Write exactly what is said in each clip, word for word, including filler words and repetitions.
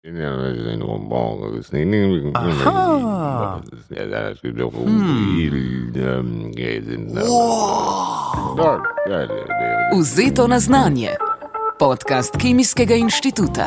Aha. Vzeto na znanje. Podcast Kemijskega inštituta.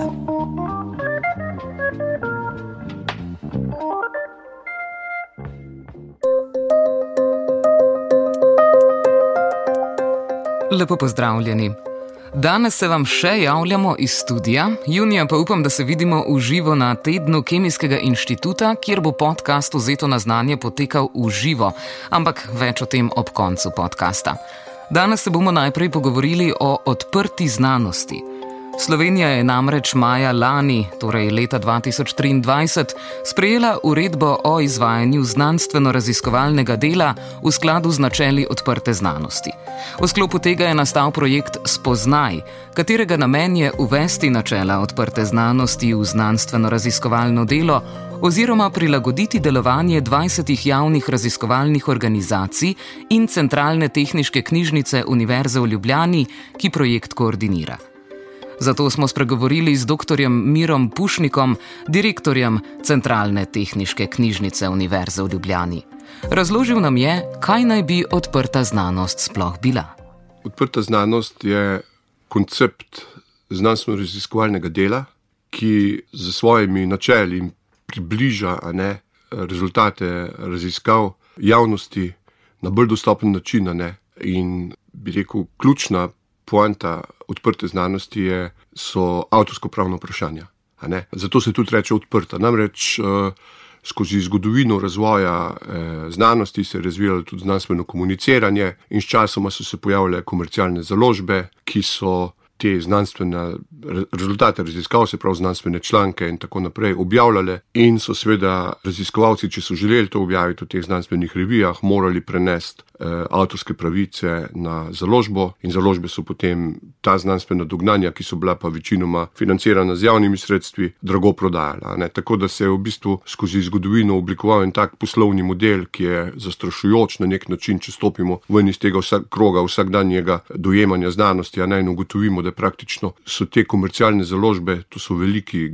Lepo pozdravljeni. Danes se vam še javljamo iz studia, junija pa upam, da se vidimo v živo na tednu Kemijskega inštituta, kjer bo podcast Vzeto na znanje potekal v živo, ampak več o tem ob koncu podcasta. Danes se bomo najprej pogovorili o odprti znanosti. Slovenija je namreč maja lani, torej leta dva tisoč triindvajset, sprejela uredbo o izvajanju znanstveno-raziskovalnega dela v skladu z načeli odprte znanosti. V sklopu tega je nastal projekt Spoznaj, katerega namen je uvesti načela odprte znanosti v znanstveno-raziskovalno delo oziroma prilagoditi delovanje dvajsetih javnih raziskovalnih organizacij in Centralne tehniške knjižnice Univerze v Ljubljani, ki projekt koordinira. Zato smo spregovorili z doktorjem Mirom Pušnikom, direktorjem Centralne tehniške knjižnice Univerze v Ljubljani. Razložil nam je, kaj naj bi odprta znanost sploh bila. Odprta znanost je koncept znanstveno-raziskovalnega dela, ki z svojimi načeli približa a ne, rezultate raziskav javnosti na bolj dostopen način. A ne. In bi rekel, ključna poanta odprte znanosti je, so avtorsko-pravna vprašanja. A ne. Zato se tudi reče odprta. Namreč uh, skozi zgodovino razvoja eh, znanosti se je razvijalo tudi znanstveno komuniciranje in s časoma so se pojavile komercialne založbe, ki so te znanstvene rezultate raziskav, se pravi znanstvene članke in tako naprej objavljale in so seveda raziskovalci, če so želeli to objaviti v teh znanstvenih revijah, morali prenesti eh, avtorske pravice na založbo in založbe so potem ta znanstvena dognanja, ki so bila pa večinoma financirana z javnimi sredstvi, drago prodajala. Ne? Tako da se je v bistvu skozi zgodovino oblikoval en tak poslovni model, ki je zastrašujoč na nek način, če stopimo ven iz tega vsak, kroga vsakdanjega dojemanja znanosti, a ne, in ugotovimo, da praktično so te komercialne založbe, to so veliki,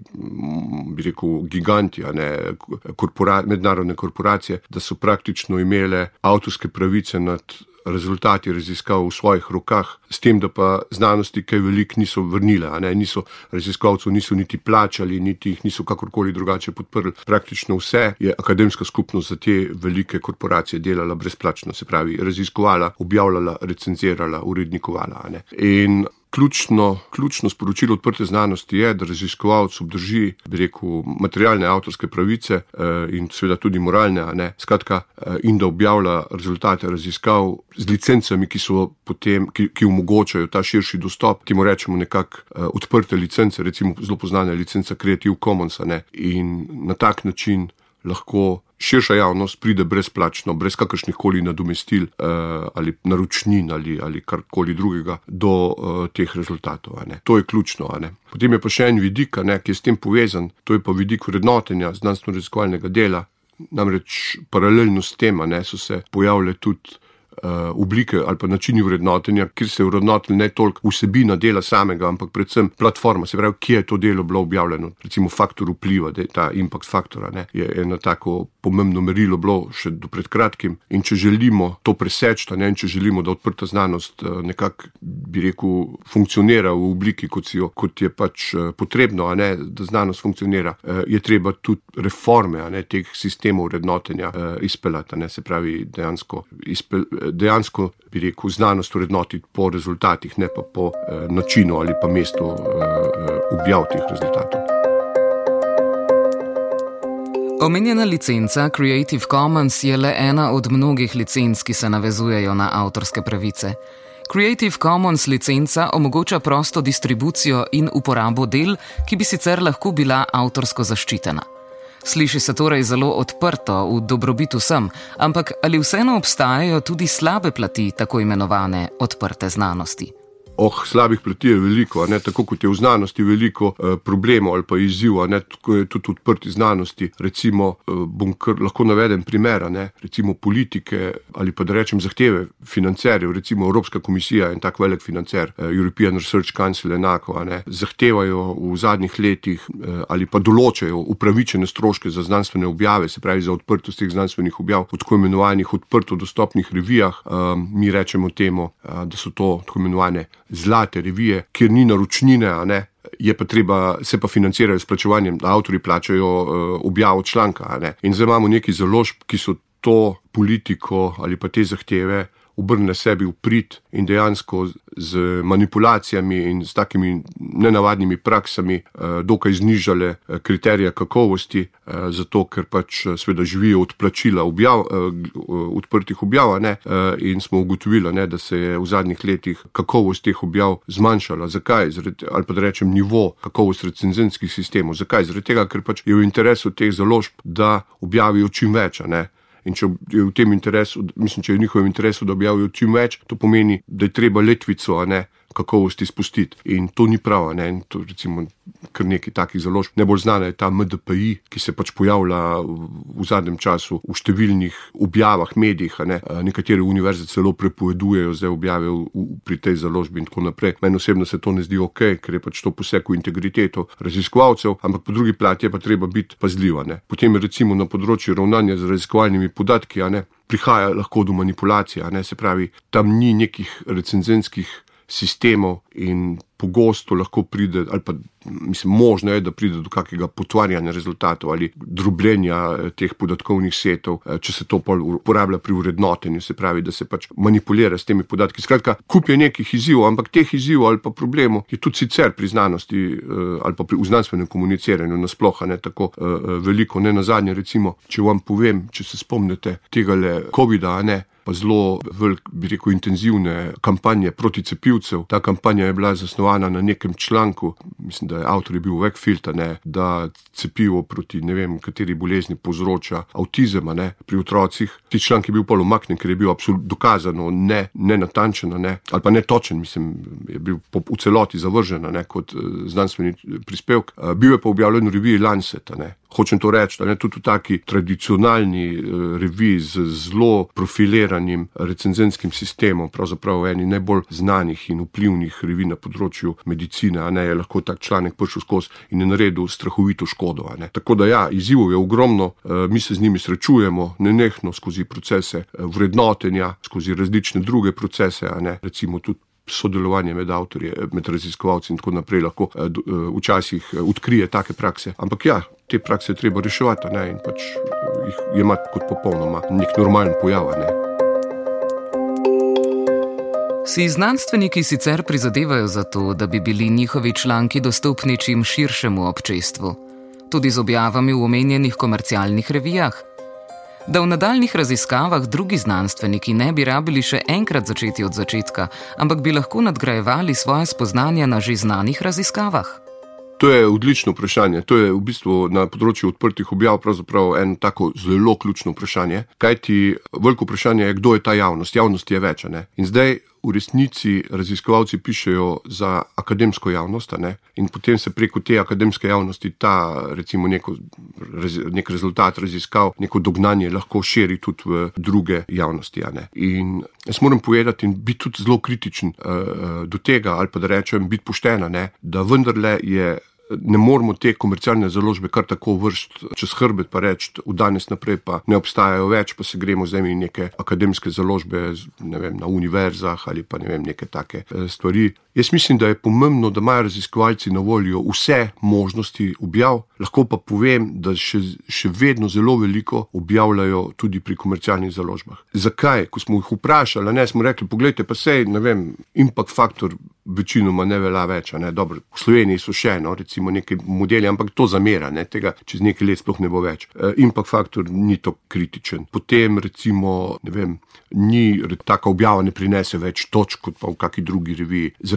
bi rekel, giganti, a ne, korpora, mednarodne korporacije, da so praktično imele avtorske pravice nad rezultati raziskav v svojih rokah, s tem, da pa znanosti kaj veliko niso vrnile, a ne, niso raziskovalcev niso niti plačali, niti jih niso kakorkoli drugače podprli. Praktično vse je akademska skupnost za te velike korporacije delala brezplačno, se pravi, raziskovala, objavljala, recenzirala, urednikovala, a ne. In Ključno, ključno sporočilo odprte znanosti je, da raziskovalec obdrži, bi rekel, materialne avtorske pravice eh, in seveda tudi moralne, a ne, skratka, eh, in da objavlja rezultate raziskav z licencami, ki so potem, ki, ki omogočajo ta širši dostop, temu rečemo nekako eh, odprte licence, recimo zelo poznana licenca Creative Commons, a ne, in na tak način lahko širša javnost pride brezplačno, brez kakršnih koli nadomestil eh, ali naročnin ali, ali karkoli drugega do eh, teh rezultatov. A ne. To je ključno. A ne. Potem je pa še en vidik, a ne, ki je s tem povezan, to je pa vidik vrednotenja znanstveno-raziskovalnega dela. Namreč paralelno s tem, a ne, so se pojavile tudi Uh, oblike ali pa načini vrednotenja, kjer se je vrednotilo ne toliko vsebina dela samega, ampak predvsem platforma, se pravi, kje je to delo bilo objavljeno. Recimo faktor vpliva, da je ta impact faktora, ne, je eno tako pomembno merilo bilo še do pred kratkim. In če želimo to preseči, ne, in če želimo, da odprta znanost uh, nekako, bi rekel, funkcionira v obliki, kot, si jo, kot je pač uh, potrebno, a ne, da znanost funkcionira, uh, je treba tudi reforme, a ne, teh sistemov vrednotenja uh, izpeljati, a ne, se pravi, dejansko izpeljati dejansko, bi rekel, znanost vrednotiti po rezultatih, ne pa po eh, načinu ali pa mestu eh, objav teh rezultatov. Omenjena licenca Creative Commons je le ena od mnogih licenc, ki se navezujejo na avtorske pravice. Creative Commons licenca omogoča prosto distribucijo in uporabo del, ki bi sicer lahko bila avtorsko zaščitena. Sliši se torej zelo odprto, v dobrobit vsem, ampak ali vseeno obstajajo tudi slabe plati tako imenovane odprte znanosti? Oh, slabih plati je veliko, ne, tako kot je v znanosti veliko eh, problemov ali pa izzivov, ne, tako je tudi odprti znanosti. Recimo, eh, bom kar lahko navedem primera, ne, recimo politike ali pa da rečem zahteve financerjev, recimo Evropska komisija in tak velik financer, eh, European Research Council enako, ne, zahtevajo v zadnjih letih eh, ali pa določajo upravičene stroške za znanstvene objave, se pravi za odprtost teh znanstvenih objav v tako imenovanih odprto dostopnih revijah. Eh, mi rečemo temu, eh, da so to tako imenovane zlate revije, kjer ni naročnine, a ne, je pa treba, se pa financirajo s plačevanjem, da avtorji plačajo uh, objavo članka, a ne. In zdaj imamo neki založb, ki so to politiko ali pa te zahteve obrne sebi v prid in dejansko z manipulacijami in s takimi nenavadnimi praksami eh, dokaj znižale kriterije kakovosti, eh, zato ker pač seveda živijo od plačila objav, eh, odprtih objav, ne, eh, in smo ugotovili, ne, da se je v zadnjih letih kakovost teh objav zmanjšala. Zakaj? Zaradi, ali pa da rečem nivo kakovost recenzentskih sistemov. Zakaj? Zaradi tega, ker pač je v interesu teh založb, da objavijo čim več, ne. In če je v tem interesu, mislim, če je v njihovem interesu, da objavijo čim več, to pomeni, da je treba letvico, a ne, kakovosti spustiti. In to ni prav, a ne, in to recimo kar nekaj takih založb. Najbolj znana je ta M D P I, ki se pač pojavlja v zadnjem času v številnih objavah, medijih, a ne. Nekatere univerze celo prepovedujejo zdaj objave v, v, pri tej založbi in tako naprej. Meni osebno se to ne zdi ok, ker je pač to poseg v integriteto raziskovalcev, ampak po drugi plati je pa treba biti pazljiv, a ne. Potem recimo na področju ravnanja z raziskovalnimi podatki, a ne, prihaja lahko do manipulacije, a ne, se pravi, tam ni nekih recenzentskih sistemov in pogosto lahko pride, ali pa mislim, možno je, da pride do kakega potvarjanja rezultatov ali drobljenja teh podatkovnih setov, če se to uporablja pri vrednotenju, se pravi, da se pač manipulira s temi podatki. Skratka, kup je nekih izzivov, ampak teh izzivov ali pa problemov je tudi sicer pri znanosti ali pa pri v znanstvenem komuniciranju nasploh, ne tako veliko. Ne nazadnje, recimo, če vam povem, če se spomnite tegale covida, ne, pa zelo velik, bi rekel, intenzivne kampanje proti cepivcev. Ta kampanja je bila zasnovana na nekem članku, mislim, da je avtor je bil Wakefield, ne, da cepivo proti ne vem kateri bolezni povzroča avtizem, ne, pri otrocih. Ti članek je bil pol umaknjen, ker je bil absolutno dokazano ne, ne natančen, ne, ali pa netočen, mislim, je bil po, v celoti zavržen, ne, kot uh, znanstveni prispevek. Uh, bil je pa objavljen v reviji Lancet, ne. Hočem to reči, da ne, tudi v taki tradicionalni uh, reviji z zelo profiliranim recenzentskim sistemom, pravzaprav eni najbolj znanih in vplivnih revij na področju medicine, a ne, je lahko tak članek prišel skozi in je naredil strahovito škodo, a ne. Tako da ja, izzivov je ogromno, uh, mi se z njimi srečujemo nenehno skozi procese uh, vrednotenja, skozi različne druge procese, a ne, recimo tudi sodelovanje med avtorji, med raziskovalci in tako naprej lahko uh, uh, včasih uh, odkrije take prakse. Ampak ja, te prakse je treba reševati, ne, in pač jih jemati kot popolnoma nek normalen pojav, ne. Si znanstveniki sicer prizadevajo za to, da bi bili njihovi članki dostopni čim širšemu občestvu, tudi z objavami v omenjenih komercialnih revijah? Da v nadaljnih raziskavah drugi znanstveniki ne bi rabili še enkrat začeti od začetka, ampak bi lahko nadgrajevali svoje spoznanja na že znanih raziskavah? To je odlično vprašanje. To je v bistvu na področju odprtih objav pravzaprav eno tako zelo ključno vprašanje. Kajti veliko vprašanje je, kdo je ta javnost. Javnost je več, ne. In zdaj v resnici raziskovalci pišejo za akademsko javnost, ne, in potem se preko te akademske javnosti ta, recimo, neko, nek rezultat raziskav, neko dognanje lahko širi tudi v druge javnosti, ne. In jaz moram povedati in biti tudi zelo kritičen uh, do tega, ali pa da rečem, biti poštena, ne, da vendarle je ne moramo te komercialne založbe kar tako vršiti čez hrbet pa reči, v danes naprej pa ne obstajajo več, pa se gremo zdaj neke akademske založbe, ne vem, na univerzah ali pa ne vem, neke take stvari. Jaz mislim, da je pomembno, da imajo raziskovalci na voljo vse možnosti objav, lahko pa povem, da še, še vedno zelo veliko objavljajo tudi pri komercialnih založbah. Zakaj? Ko smo jih vprašali, ne, smo rekli, poglejte, pa sej, ne vem, impact faktor večinoma ne velja več, ne, dobro, v Sloveniji so še, no, recimo neke modeli, ampak to zamera, ne, tega čez nekaj let sploh ne bo več. E, impact faktor ni to kritičen. Potem, recimo, ne vem, ni, taka objava ne prinese več točk kot pa v kaki drugi reviji.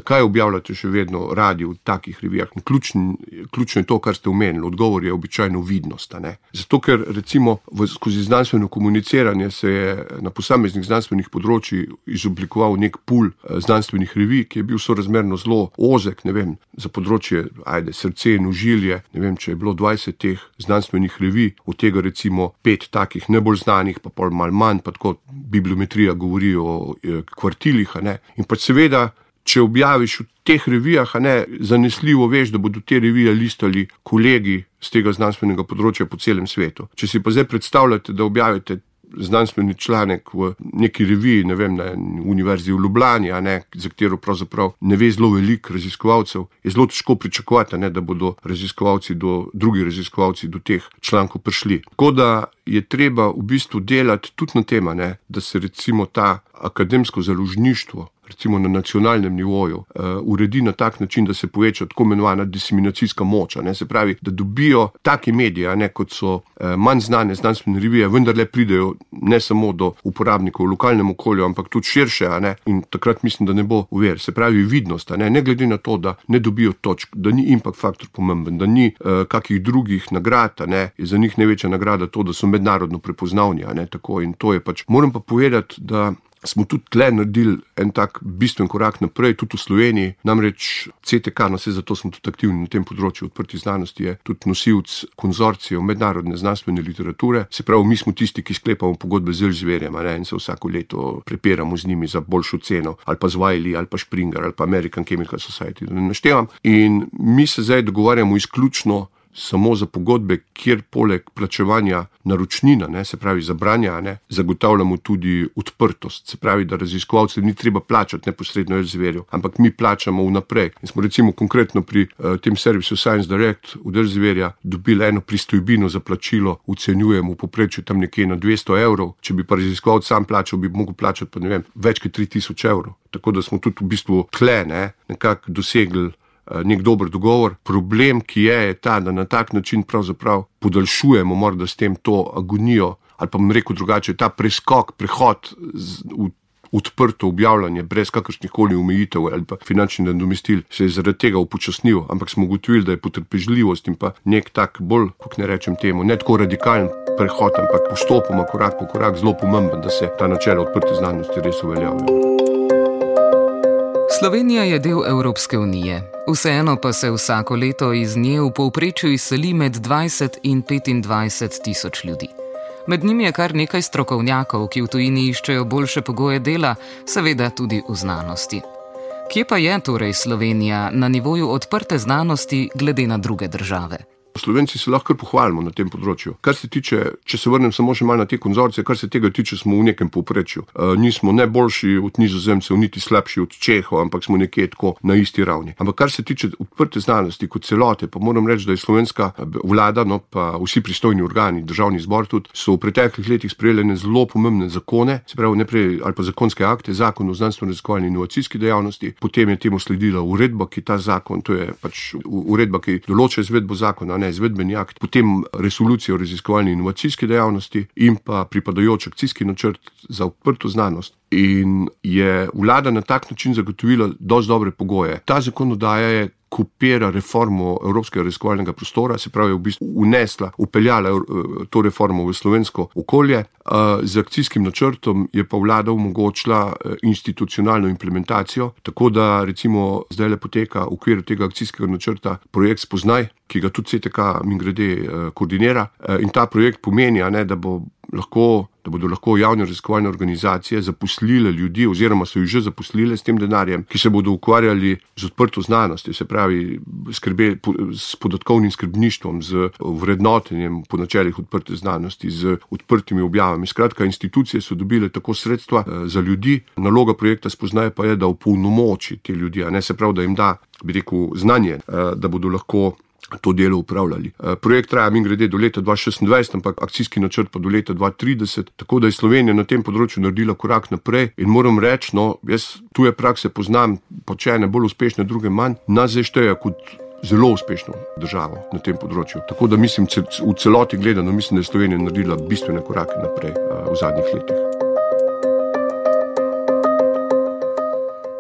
zakaj objavljate še vedno radi v takih revijah? Ključno, ključno je to, kar ste omenili. Odgovor je običajno vidnost. Ne? Zato, ker recimo v, skozi znanstveno komuniciranje se je na posameznih znanstvenih področjih izoblikoval nek pul znanstvenih revij, ki je bil sorazmerno zelo ozek, ne vem, za področje ajde, srce in ožilje, ne vem, če je bilo dvajset teh znanstvenih revij, od tega recimo pet takih najbolj znanih, pa pol malo manj, pa tako bibliometrija govori o kvartilih, a ne. In pa seveda, če objaviš v teh revijah, a ne, zanesljivo veš, da bodo te revije listali kolegi z tega znanstvenega področja po celem svetu. Če si pa zdaj predstavljate, da objavite znanstveni članek v neki reviji, ne vem, na univerzi v Ljubljani, a ne, za katero pravzaprav ne ve zelo veliko raziskovalcev, je zelo težko pričakovati, ne, da bodo raziskovalci do, drugi raziskovalci do teh člankov prišli. Tako da je treba v bistvu delati tudi na tem, ne, da se recimo ta akademsko založništvo, recimo na nacionalnem nivoju, uh, uredi na tak način, da se poveča tako imenovana diseminacijska moč, ne, se pravi, da dobijo taki mediji, ne, kot so uh, manj znane znanstvene revije, vendarle pridejo ne samo do uporabnikov v lokalnem okolju, ampak tudi širše, a ne, in takrat mislim, da ne bo uver. Se pravi, vidnost, a ne, ne glede na to, da ne dobijo točk, da ni impact faktor pomemben, da ni uh, kakih drugih nagrad, a ne, je za njih največja nagrada to, da so mednarodno prepoznavni, a ne, tako, in to je pač. Moram pa povedati, da smo tudi tle naredili en tak bistven korak naprej, tudi v Sloveniji, namreč C T K, no se zato smo tudi aktivni na tem področju odprti znanosti, je tudi nosilc konzorcijev mednarodne znanstvene literature, se pravi, mi smo tisti, ki sklepamo pogodbe z Elsevirjem, in se vsako leto prepiramo z njimi za boljšo ceno, ali pa z Wiley, ali pa Springer, ali pa American Chemical Society, da ne naštevam. In mi se zdaj dogovarjamo izključno samo za pogodbe, kjer poleg plačevanja naročnina, ne, se pravi za branja, ne, zagotavljamo tudi odprtost. Se pravi, da raziskovalcem ni treba plačati neposredno Elsevirju, ampak mi plačamo vnaprej. In smo recimo konkretno pri uh, tem servisu Science Direct od Elsevirja dobili eno pristojbino za plačilo, ocenjujemo v povprečju tam nekje na dvesto evrov. Če bi pa raziskovalec sam plačal, bi mogel plačati pa ne vem, več kot tri tisoč evrov. Tako da smo tudi v bistvu tle, ne, nekako dosegli nek dober dogovor. Problem, ki je, je ta, da na tak način pravzaprav podaljšujemo morda s tem to agonijo, ali pa bom rekel drugače, ta preskok, prehod v odprto objavljanje brez kakršnih koli omejitev ali pa finančnih nadomestil se je zaradi tega upočasnil, ampak smo ugotovili, da je potrpežljivost in pa nek tak bolj, kako ne rečem temu, ne tako radikalen prehod, ampak postopoma, korak po korak, zelo pomemben, da se ta načela odprte znanosti res uveljavijo. Slovenija je del Evropske unije. Vseeno pa se vsako leto iz nje v povprečju izseli med dvajset in petindvajset tisoč ljudi. Med njimi je kar nekaj strokovnjakov, ki v tujini iščejo boljše pogoje dela, seveda tudi v znanosti. Kje pa je torej Slovenija na nivoju odprte znanosti glede na druge države? Slovenci se lahko pohvalimo na tem področju. Kar se tiče, če se vrnem samo še malo na te konzorcije, kar se tega tiče, smo v nekem povprečju. E, nismo ne boljši od Nizozemcev, niti slabši od Čehov, ampak smo nekje tako na isti ravni. Ampak kar se tiče odprte znanosti kot celote, pa moram reči, da je slovenska vlada, no pa vsi pristojni organi, državni zbor tudi, so v preteklih letih sprejeli zelo pomembne zakone, se pravi najprej ali pa zakonske akte, zakon o znanstveno-raziskovalni in inovacijski dejavnosti, potem je temu sledila uredba, ki ta zakon, to je pač uredba, ki določa izvedbo zakona, izvedbeni akt, potem resolucija o raziskovalni in inovacijski dejavnosti in pa pripadajoč akcijski načrt za odprto znanost. In je vlada na tak način zagotovila dosti dobre pogoje. Ta zakonodaja je kopira reformo evropskega raziskovalnega prostora, se pravi v bistvu unesla, upeljala to reformo v slovensko okolje. Z akcijskim načrtom je pa vlada omogočila institucionalno implementacijo, tako da recimo zdaj le poteka v okviru tega akcijskega načrta projekt Spoznaj, ki ga tudi C T K mimogrede koordinira. In ta projekt pomeni, ne, da bo lahko, da bodo lahko javne raziskovalne organizacije zaposlile ljudi oziroma so jih že zaposlile s tem denarjem, ki se bodo ukvarjali z odprto znanostjo, se pravi skrbe, s podatkovnim skrbništvom, z vrednotenjem po načelih odprte znanosti, z odprtimi objavami. Skratka, institucije so dobile tako sredstva za ljudi. Naloga projekta Spoznaj pa je, da opolnomoči te ljudi, a ne, se pravi, da jim da, bi rekel, znanje, da bodo lahko to delo upravljali. Projekt traja mimogrede do leta dva tisoč šestindvajset, ampak akcijski načrt pa do leta dva tisoč trideset, tako da je Slovenija na tem področju naredila korak naprej in moram reči, no, jaz tuje prakse poznam, počene bolj uspešne, druge manj, nas zdaj šteje kot zelo uspešno državo na tem področju. Tako da mislim, v celoti gledano, mislim, da je Slovenija naredila bistvene korake naprej v zadnjih letih.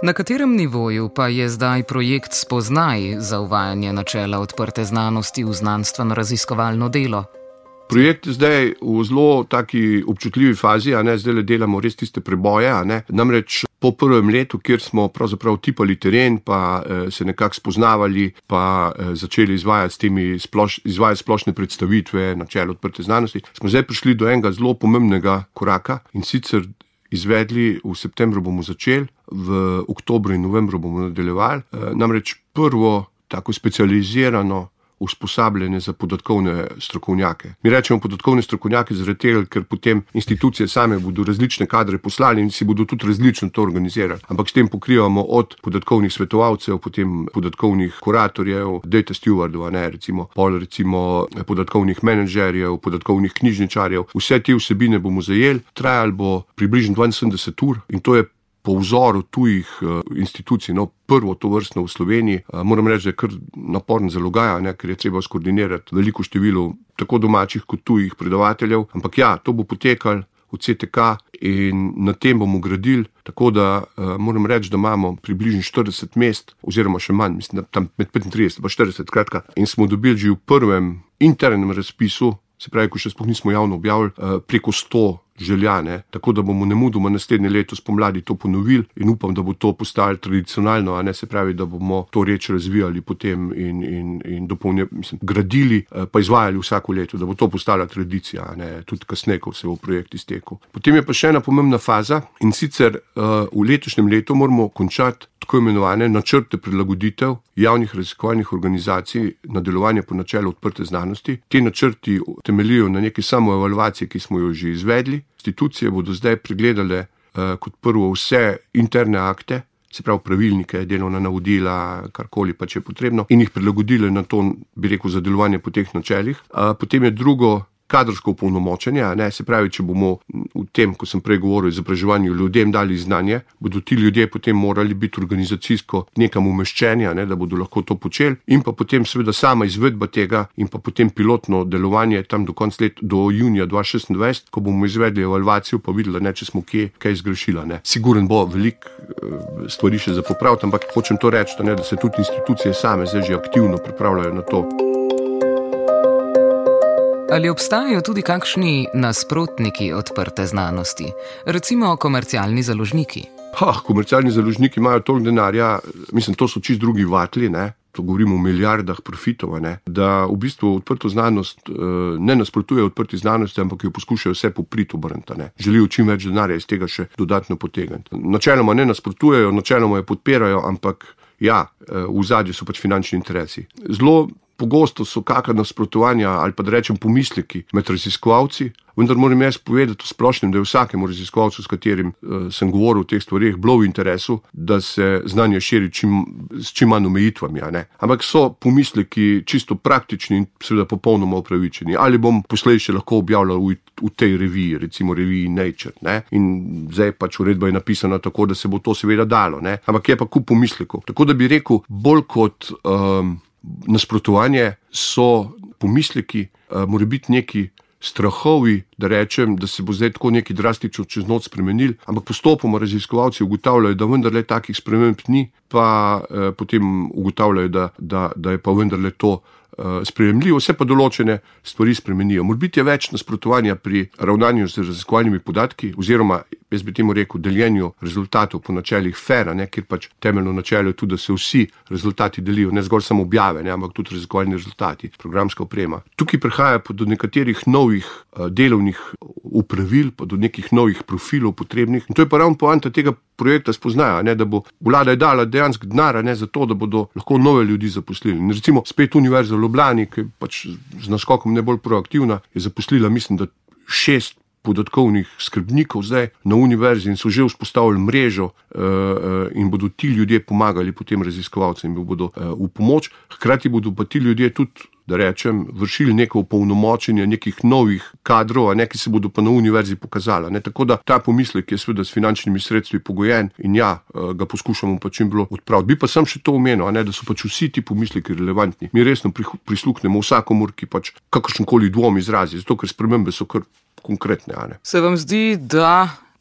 Na katerem nivoju pa je zdaj projekt Spoznaj za uvajanje načela odprte znanosti v znanstveno-raziskovalno delo? Projekt je zdaj v zelo taki občutljivi fazi, a ne, zdaj le delamo res tiste preboje, a ne. Namreč po prvem letu, kjer smo pravzaprav tipali teren, pa eh, se nekako spoznavali, pa eh, začeli izvajati, s temi sploš, izvajati splošne predstavitve načela odprte znanosti, smo zdaj prišli do enega zelo pomembnega koraka in sicer izvedli, v septembru bomo začeli, v oktobru in novembru bomo nadaljevali, eh, namreč prvo tako specializirano usposabljanje za podatkovne strokovnjake. Mi rečemo podatkovne strokovnjake zaradi tega, ker potem institucije same bodo različne kadre poslali in si bodo tudi različno to organizirali. Ampak s tem pokrivamo od podatkovnih svetovalcev, potem podatkovnih kuratorjev, data stewardov, ne, recimo, pol recimo podatkovnih menedžerjev, podatkovnih knjižničarjev. Vse te vsebine bomo zajeli, trajalo bo približno dvainsedemdeset ur in to je po vzoru tujih uh, institucij, no, prvo to vrstno v Sloveniji. Uh, moram reči, da je kar naporno zalogaja, ne, ker je treba skoordinirati veliko število tako domačih kot tujih predavateljev. Ampak ja, to bo potekalo v C T K in na tem bomo gradili, tako da uh, moram reči, da imamo približno štirideset mest, oziroma še manj, mislim, da tam med petintrideset pa štirideset, kratka, in smo dobili že v prvem internem razpisu, se pravi, ko še sploh nismo javno objavili, uh, preko sto željane, tako da bomo nemudoma naslednje leto spomladi to ponovili in upam, da bo to postalo tradicionalno, a ne, se pravi, da bomo to reč razvijali potem in, in, in dopolnje, mislim, gradili, pa izvajali vsako leto, da bo to postala tradicija, a ne, tudi kasneje, ko se bo projekt iztekel. Potem je pa še ena pomembna faza in sicer uh, v letošnjem letu moramo končati tako imenovane načrte prilagoditev javnih raziskovalnih organizacij na delovanje po načelu odprte znanosti. Ti načrti temeljijo na neki samoevalvaciji, ki smo jo že izvedli. Institucije bodo zdaj pregledale uh, kot prvo vse interne akte, se pravi pravilnike, delovna navodila, karkoli pa če je potrebno, in jih prilagodile na to, bi rekel, za delovanje po teh načelih. Uh, potem je drugo kadrovsko opolnomočenje, ne, se pravi, če bomo v tem, ko sem prej govoril, izobraževanju ljudem dali znanje, bodo ti ljudje potem morali biti organizacijsko nekam umeščeni, ne, da bodo lahko to počeli, in pa potem seveda sama izvedba tega in pa potem pilotno delovanje tam do konca leta, do junija dva tisoč šestnajst, ko bomo izvedli evalvacijo, pa videli, ne, če smo kje kaj zgrešila. Ne. Siguren bo veliko uh, stvari še za popraviti, ampak hočem to reči, ne, da se tudi institucije same zdaj že aktivno pripravljajo na to. Ali obstajajo tudi kakšni nasprotniki odprte znanosti, recimo komercialni založniki? Ha, komercialni založniki imajo toliko denarja, mislim, to so čisto drugi vatli, ne? To govorimo o milijardah profitov, ne? Da v bistvu odprto znanost ne nasprotuje odprti znanosti, ampak jo poskušajo vse popriti obrniti, ne? Želijo čim več denarja iz tega še dodatno potegniti. Načeloma ne nasprotujejo, načeloma jo podpirajo, ampak ja, v ozadju so pač finančni interesi. Zelo pogosto so kakšna nasprotovanja ali pa da rečem pomisleki med raziskovalci, vendar moram jaz povedati v splošnem, da je vsakemu raziskovalcu, s katerim uh, sem govoril o teh stvarih, bilo v interesu, da se znanje širi čim, s čim manj omejitvami, a ne. Ampak so pomisleki čisto praktični in seveda popolnoma upravičeni. Ali bom poslej še lahko objavljal v, v tej reviji, recimo reviji Nature, ne. In zdaj pač uredba je napisana tako, da se bo to seveda dalo, ne. Ampak je pa kup pomislekov. Tako da bi rekel, bolj kot um, nasprotovanje so pomisleki, uh, mora biti neki strahovi, da rečem, da se bo zdaj tako neki drastično čez noč spremenili, ampak postopoma raziskovalci ugotavljajo, da vendarle takih sprememb ni, pa eh, potem ugotavljajo, da, da, da je pa vendarle to eh, sprejemljivo, vse pa določene stvari spremenijo. Morbiti je več nasprotovanja pri ravnanju z raziskovalnimi podatki, oziroma, jaz bi temu rekel, deljenju rezultatov po načelih fera, ne, kjer pač temeljno načelo je tudi, da se vsi rezultati delijo, ne zgolj samo objave, ne, ampak tudi raziskovalni rezultati, programska oprema. Tukaj prihaja pa do nekaterih novih uh, delovnih upravil, pa do nekih novih profilov potrebnih. In to je pa ravno poanta tega projekta Spoznaja, ne, da bo vlada je dala dejansko denar, ne, za to, da bodo lahko nove ljudi zaposlili. In recimo spet Univerza v Ljubljani, ki je pač z naskokom najbolj proaktivna, je zaposlila, mislim, da šest podatkovnih skrbnikov zdaj na univerzi in so že vzpostavili mrežo uh, in bodo ti ljudje pomagali potem raziskovalcem in bodo uh, v pomoč. Hkrati bodo pa ti ljudje tudi, da rečem, vršili neko opolnomočenje nekih novih kadrov, a ne, ki se bodo pa na univerzi pokazala. Ne. Tako da ta pomislek je seveda s finančnimi sredstvi pogojen in ja, ga poskušamo pa čim bolj odpraviti. Bi pa sem še to omenil, a ne, da so pač vsi ti pomisleki relevantni. Mi resno prisluhnemo vsakomur, ki pač kakršenkoli dvom izrazi, zato ker spremembe so kar konkretne, a ne. Se vam zdi, da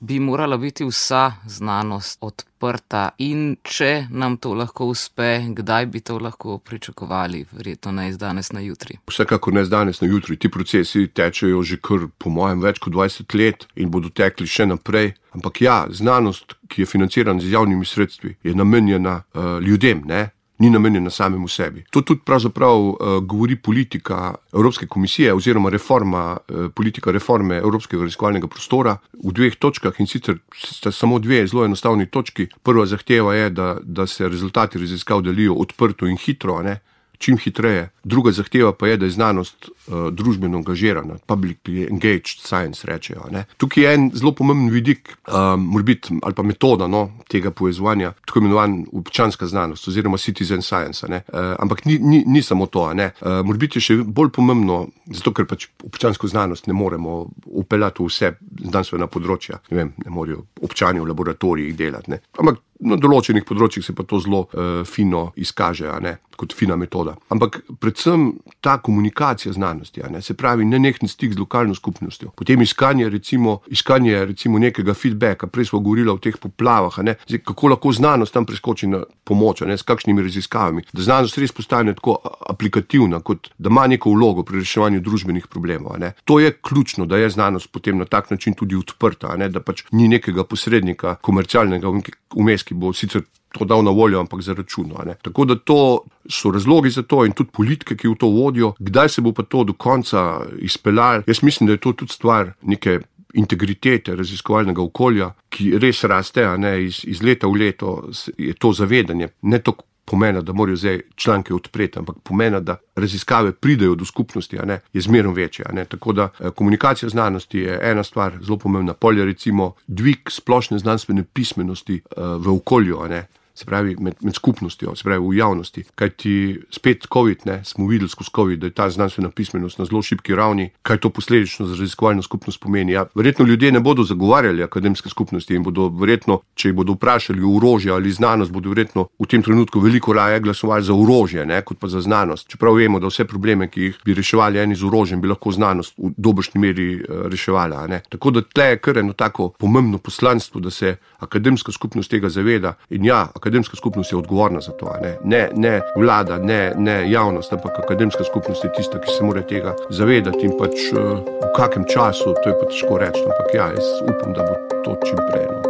bi morala biti vsa znanost odprta in če nam to lahko uspe, kdaj bi to lahko pričakovali, verjetno ne iz danes na jutri? Vsekakor ne iz danes na jutri. Ti procesi tečejo že kar po mojem več kot dvajset let in bodo tekli še naprej. Ampak ja, znanost, ki je financirana z javnimi sredstvi, je namenjena uh, ljudem, ne? Ni namenjena samemu sebi. To tudi pravzaprav uh, govori politika Evropske komisije oziroma reforma, uh, politika reforme Evropskega raziskovalnega prostora v dveh točkah, in sicer sta samo dve zelo enostavni točki. Prva zahteva je, da, da se rezultati raziskav delijo odprto in hitro, ne? Čim hitreje. Druga zahteva pa je, da je znanost uh, družbeno angažirana, publicly engaged science rečejo. Ne? Tukaj je en zelo pomemben vidik, um, morbit, ali pa metoda no, tega povezovanja, tako imenovan občanska znanost oziroma citizen science. Ne? Uh, ampak ni, ni, ni samo to. Ne? Uh, morbit je še bolj pomembno, zato ker pač občansko znanost ne moremo upeljati v vse znanstvena področja. Ne vem, ne morajo občani v laboratorijih delati. Ne? Ampak na določenih področjih se pa to zelo uh, fino izkaže, a ne, kot fina metoda. Ampak predvsem ta komunikacija znanosti, a ne, se pravi nenehni stik z lokalno skupnostjo. Potem iskanje recimo, iskanje recimo nekega feedbacka, prej smo govorili o teh poplavah, a ne, zdaj, kako lahko znanost tam preskoči na pomoč, a ne, s kakšnimi raziskavami, da znanost res postane tako aplikativna, kot da ima neko vlogo pri reševanju družbenih problemov, a ne. To je ključno, da je znanost potem na tak način tudi odprta, a ne, da pač ni nekega posrednika komercialnega vmes, ki bo sicer to dal na voljo, ampak za račun. Tako da to so razlogi za to in tudi politike, ki v to vodijo. Kdaj se bo pa to do konca izpeljalo? Jaz mislim, da je to tudi stvar neke integritete raziskovalnega okolja, ki res raste, a ne, iz, iz leta v leto je to zavedanje. Ne to pomena, da morajo zdaj članke odpreti, ampak pomena, da raziskave pridejo do skupnosti, a ne, je zmerno večje. A ne. Tako da komunikacija znanosti je ena stvar zelo pomembna. Polje recimo dvig splošne znanstvene pismenosti uh, v okolju, a ne. Se pravi med, med skupnostjo, se pravi v javnosti. Kajti spet COVID, ne, smo videli skozi COVID, da je ta znanstvena pismenost na zelo šibki ravni, kaj to posledično za raziskovalno skupnost pomeni. Ja, verjetno ljudje ne bodo zagovarjali akademske skupnosti in bodo verjetno, če jih bodo vprašali o orožje ali znanost, bodo verjetno v tem trenutku veliko raje glasovali za orožje, ne, kot pa za znanost. Čeprav vemo, da vse probleme, ki jih bi reševali eni z orožjem, bi lahko znanost v dobršni meri uh, reševala. Ne. Tako da tle je kar eno tako pomembno poslanstvo, da se akademska skupnost tega zaveda in ja, akademska skupnost je odgovorna za to, ne, ne, ne vlada, ne, ne javnost, ampak akademska skupnost je tista, ki se mora tega zavedati in pač uh, v kakem času, to je pa težko reči, ampak ja, jaz upam, da bo to čim prej. No.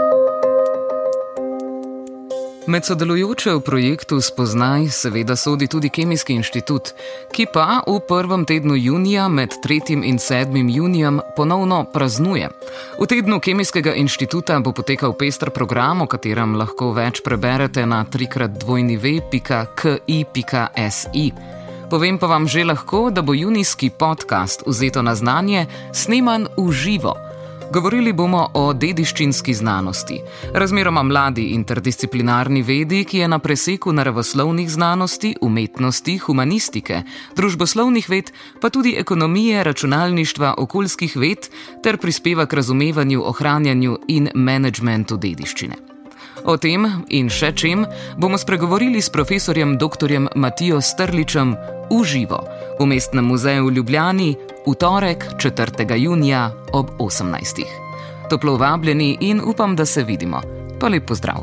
Med sodelujoče v projektu Spoznaj seveda sodi tudi Kemijski inštitut, ki pa v prvem tednu junija med tretjim in sedmim junijem ponovno praznuje. V tednu Kemijskega inštituta bo potekal pester program, o katerem lahko več preberete na trikrat dvojni ve pika ki pika si. Povem pa vam že lahko, da bo junijski podcast Vzeto na znanje sneman v živo. Govorili bomo o dediščinski znanosti, razmeroma mladi interdisciplinarni vedi, ki je na preseku naravoslovnih znanosti, umetnosti, humanistike, družboslovnih ved, pa tudi ekonomije, računalništva, okoljskih ved ter prispeva k razumevanju, ohranjanju in menedžmentu dediščine. O tem in še čem bomo spregovorili s profesorjem doktorjem Matijo Strličem v živo v Mestnem muzeju v Ljubljani v torek, četrtega junija ob osemnajstih. Toplo vabljeni in upam, da se vidimo. Pa lep pozdrav.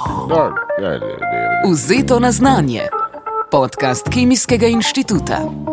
Vzeto na znanje. Podcast Kemijskega inštituta.